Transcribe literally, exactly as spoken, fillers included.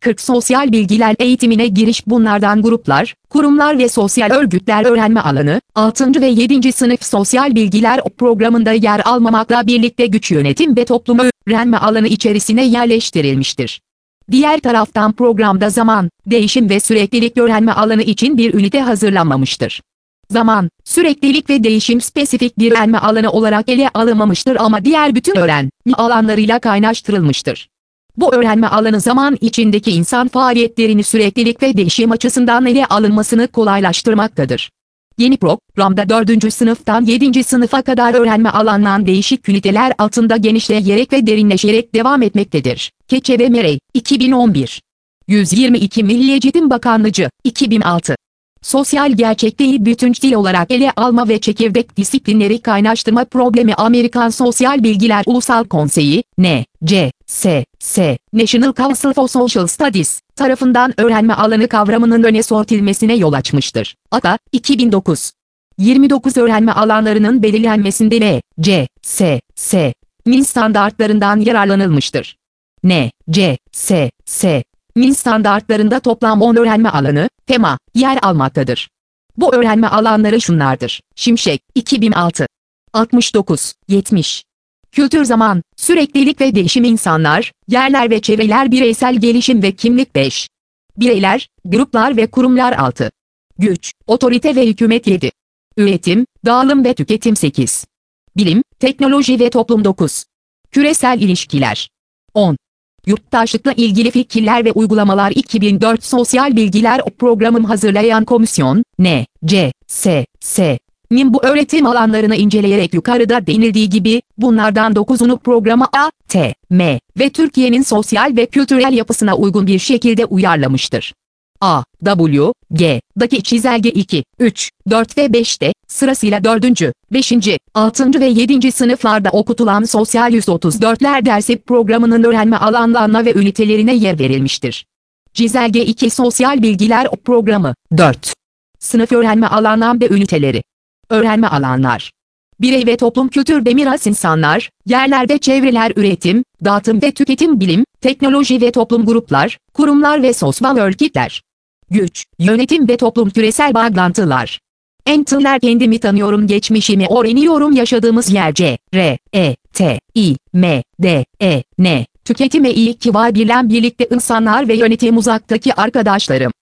kırk sosyal bilgiler eğitimine giriş. Bunlardan gruplar, kurumlar ve sosyal örgütler öğrenme alanı, altıncı ve yedinci sınıf sosyal bilgiler programında yer almamakla birlikte güç yönetim ve toplum öğrenme alanı içerisine yerleştirilmiştir. Diğer taraftan programda zaman, değişim ve süreklilik öğrenme alanı için bir ünite hazırlanmamıştır. Zaman, süreklilik ve değişim spesifik bir öğrenme alanı olarak ele alınmamıştır ama diğer bütün öğrenme alanlarıyla kaynaştırılmıştır. Bu öğrenme alanı zaman içindeki insan faaliyetlerini süreklilik ve değişim açısından ele alınmasını kolaylaştırmaktadır. Yeni programda dördüncü sınıftan yedinci sınıfa kadar öğrenme alanından değişik üniteler altında genişleyerek ve derinleşerek devam etmektedir. Keçe ve Merey, iki bin on bir. yüz yirmi iki Milli Eğitim Bakanlığı, iki bin altı. Sosyal gerçekliği bütüncül olarak ele alma ve çekirdek disiplinleri kaynaştırma problemi Amerikan Sosyal Bilgiler Ulusal Konseyi, N C S S, National Council for Social Studies, tarafından öğrenme alanı kavramının öne sürülmesine yol açmıştır. A K A, iki bin dokuz. yirmi dokuz öğrenme alanlarının belirlenmesinde N C S S'nin standartlarından yararlanılmıştır. N C S S'nin standartlarında toplam on öğrenme alanı, tema, yer almaktadır. Bu öğrenme alanları şunlardır: Şimşek, iki bin altı. altmış dokuz, yetmiş. Kültür, zaman, süreklilik ve değişim, insanlar, yerler ve çevreler, bireysel gelişim ve kimlik beş. Bireyler, gruplar ve kurumlar altı. Güç, otorite ve hükümet yedi. Üretim, dağılım ve tüketim sekiz. Bilim, teknoloji ve toplum dokuz. Küresel ilişkiler on. Yurttaşlıkla ilgili fikirler ve uygulamalar iki bin dört Sosyal Bilgiler Programım hazırlayan komisyon, N C S S'nin bu öğretim alanlarını inceleyerek yukarıda denildiği gibi, bunlardan dokuzunu programa A, T, M ve Türkiye'nin sosyal ve kültürel yapısına uygun bir şekilde uyarlamıştır. A, W, G'daki çizelge iki, üç, dört ve beşte, sırasıyla dördüncü, beşinci, altıncı ve yedinci sınıflarda okutulan Sosyal yüz otuz dörtler dersi programının öğrenme alanlarına ve ünitelerine yer verilmiştir. Çizelge iki Sosyal Bilgiler Programı, dört. Sınıf öğrenme alanlar ve üniteleri. Öğrenme alanlar: birey ve toplum, kültür ve miras, insanlar, yerler ve çevreler, üretim, dağıtım ve tüketim, bilim, teknoloji ve toplum, gruplar, kurumlar ve sosyal örgütler. Güç, yönetim ve toplum, küresel bağlantılar. Entiller, kendimi tanıyorum, geçmişimi öğreniyorum, yaşadığımız yer, C, R, E, T, I, M, D, E, N, tüketime iyi ki var, bilen, birlikte, insanlar ve yönetim, uzaktaki arkadaşlarım.